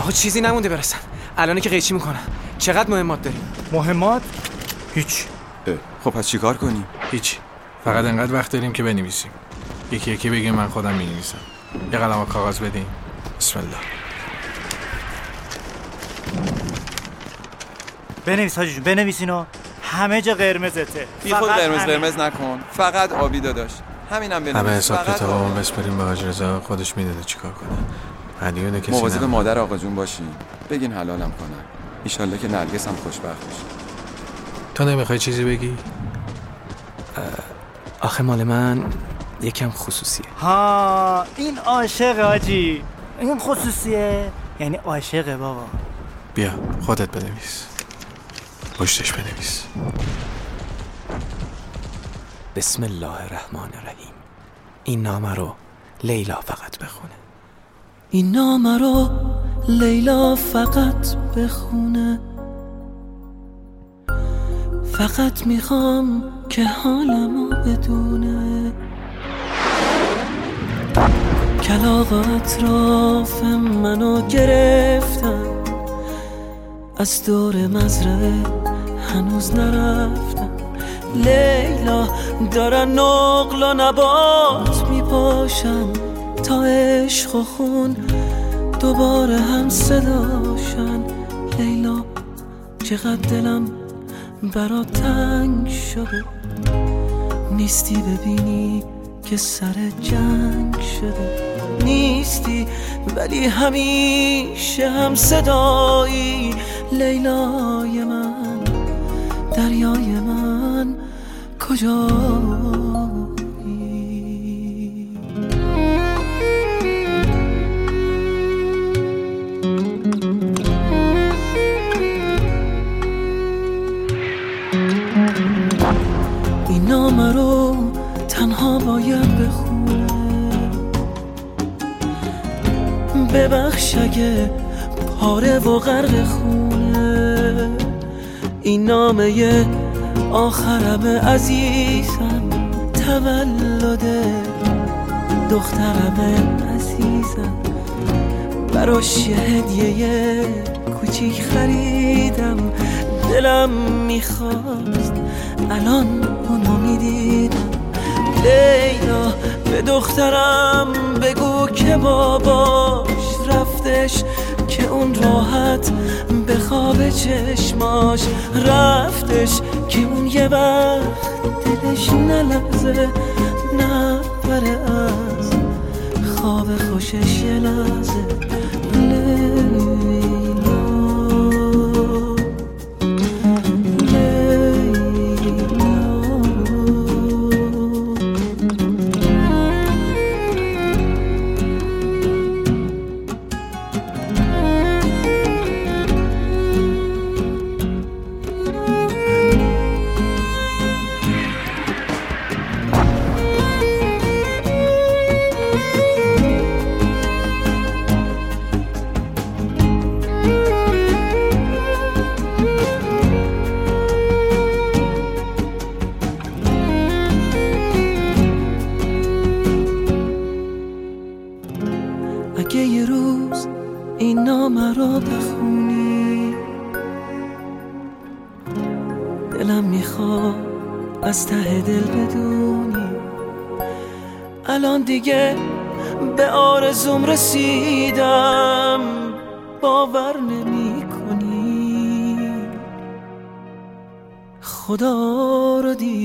آقا چیزی نمونده برسن. الان که قیچی میکنن. چقدر مهمات داریم؟ مهمات؟ هیچ. خب پس چیکار کنیم؟ هیچ. فقط انقدر وقت داریم که بنویسیم. یکی یکی بگیم من خودم می‌نویسم. یه قلم و کاغذ بدین. بسم الله. بنویس حاجی جون، بنویس اینو. همه جا قرمزته. بی خود قرمز نکن. فقط آبی داداش. همینم بنویس. همه حساب کتابمون بسپریم به حاج رضا، خودش میدونه چیکار کنه. هدیه کسی مواظب مادر آقا جون باشین. بگین حلالم کنن. ان شاءالله که نرگس هم خوشبخت بشه. تو نمیخوای چیزی بگی؟ آخه مال من یکم خصوصیه. ها این عاشق حاجی. این خصوصیه یعنی عاشقه بابا. بیا خودت بنویس. پشتش بنویس. بسم الله الرحمن الرحیم. این نامه رو لیلا فقط بخونه. این نامه رو لیلا فقط بخونه. فقط میخوام که حالمو بدونه. کلاغ اطراف منو گرفتن، از دور مزرعه هنوز نرفتم. لیلا دارن نقل و نبات میپاشن، تا عشق و خون دوباره هم صداشن. لیلا چقدر دلم برات تنگ شده، نیستی ببینی که سر جنگ شده. نیستی ولی همیشه هم صدایی. لیلای من، دریای من کجایی؟ این نامه رو تنها باید بخونه. ببخش اگه پاره و غرق خونه. این نامه آخرم عزیزم، تولد دخترم عزیزم. براش یه هدیه کوچیک خریدم، دلم میخواست الان اونو میدیدم. لیلا به دخترم بگو که باباش رفتش، که اون راحت به خواب چشماش رفتش، که اون یه وقت دلش نلرزه نبره از خواب خوشش یه لحظه. اگه یه روز این نامه رو بخونی، دلم میخواد از ته دل بدونی الان دیگه به آرزوم رسیدم. باور نمی کنی خدا رو دید